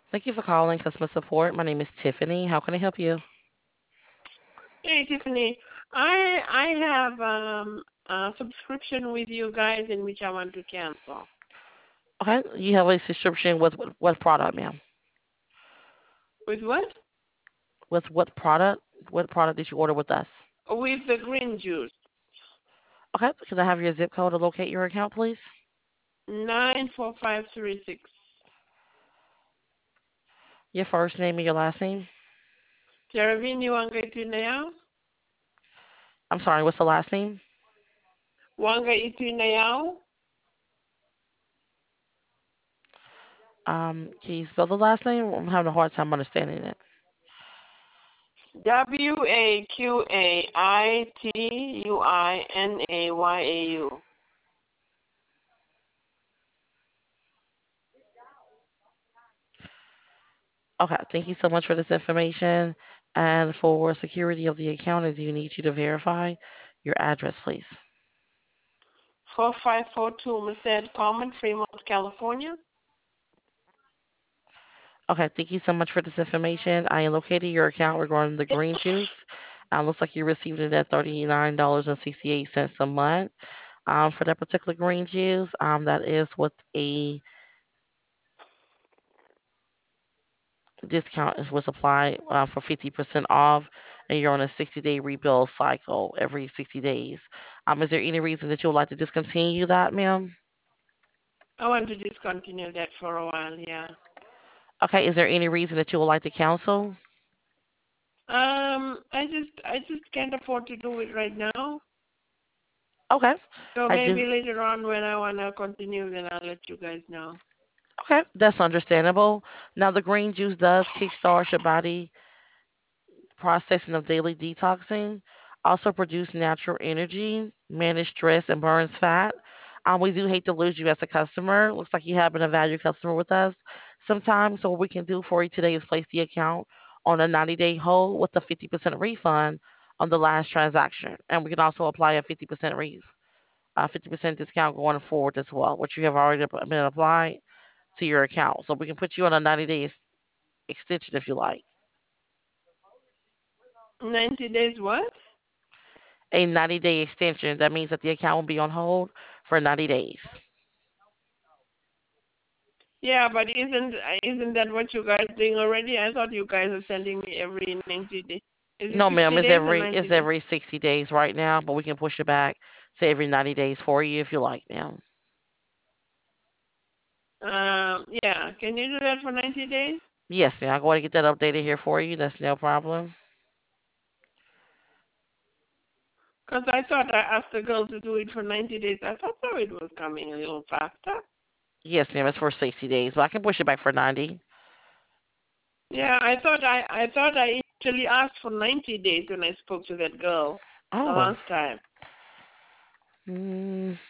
Thank you for calling customer support. My name is Tiffany. How can I help you? Hey Tiffany, I have a subscription with you guys in which I want to cancel. Okay, you have a subscription with what product, ma'am? With what? With what product? What product did you order with us? With the green juice. Okay, can I have your zip code to locate your account, please? 94536. Your first name and your last name? Teravini Wanga Itunayao? I'm sorry, what's the last name? Wanga Itunayao? Can you spell the last name? I'm having a hard time understanding it. Waituinayau. Okay, thank you so much for this information. And for security of the account, I do need you to verify your address, please. 4542 Merced Common, Fremont, California. Okay, thank you so much for this information. I am locating your account regarding the green juice. Looks like you received it at $39.68 a month. For that particular green juice, that is with a discount was applied for 50% off, and you're on a 60-day rebill cycle every 60 days. Is there any reason that you would like to discontinue that, ma'am? I want to discontinue that for a while, yeah. Okay, is there any reason that you would like to cancel? I just can't afford to do it right now. Okay, So I do. maybe later on when I wanna continue, then I'll let you guys know. Okay, that's understandable. Now, the green juice does kickstart your body processing of daily detoxing, also produce natural energy, manage stress, and burns fat. We do hate to lose you as a customer. Looks like you have been a valued customer with us. Sometimes, so what we can do for you today is place the account on a 90-day hold with a 50% refund on the last transaction, and we can also apply a 50% discount going forward as well, which you have already been applied to your account. So we can put you on a 90-day extension if you like. 90 days what? A 90-day extension. That means that the account will be on hold for 90 days. Yeah, but isn't that what you guys doing already? I thought you guys are sending me every 90 days. Is it No, ma'am, 60 it's days or every 90 it's days? every 60 days right now, but we can push it back to every 90 days for you if you like, ma'am. Yeah. Can you do that for 90 days? Yes, ma'am. I'll go ahead and get that updated here for you. That's no problem. Because I thought I asked the girl to do it for 90 days. I thought so it was coming a little faster. Yes, ma'am. It's for 60 days, but I can push it back for 90. Yeah, I thought I initially asked for 90 days when I spoke to that girl the Oh, last time. mm,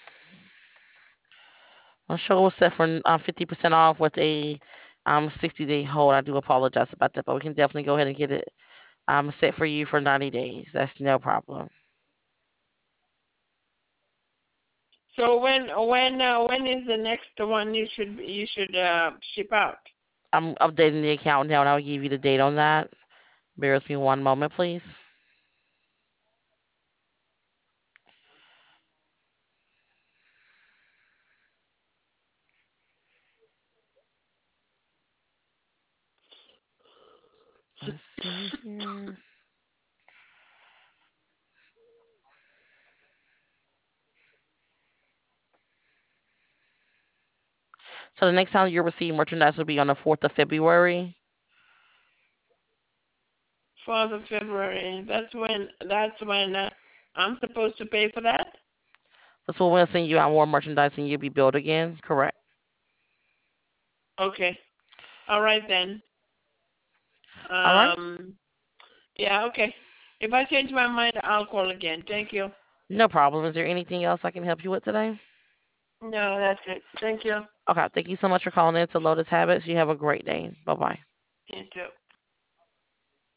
I'm sure we'll set for 50% off with a 60-day hold. I do apologize about that, but we can definitely go ahead and get it set for you for 90 days. That's no problem. So when is the next one you should ship out? I'm updating the account now, and I'll give you the date on that. Bear with me one moment, please. Let's see here. So the next time you receive merchandise will be on the 4th of February. 4th of February. That's when I'm supposed to pay for that. That's when we'll send you out more merchandise and you'll be billed again. Correct. Okay. All right then. All right. Um. Yeah. Okay. If I change my mind, I'll call again. Thank you. No problem. Is there anything else I can help you with today? No, that's it. Thank you. Okay. Thank you so much for calling in to Lotus Habits. You have a great day. Bye bye. You too.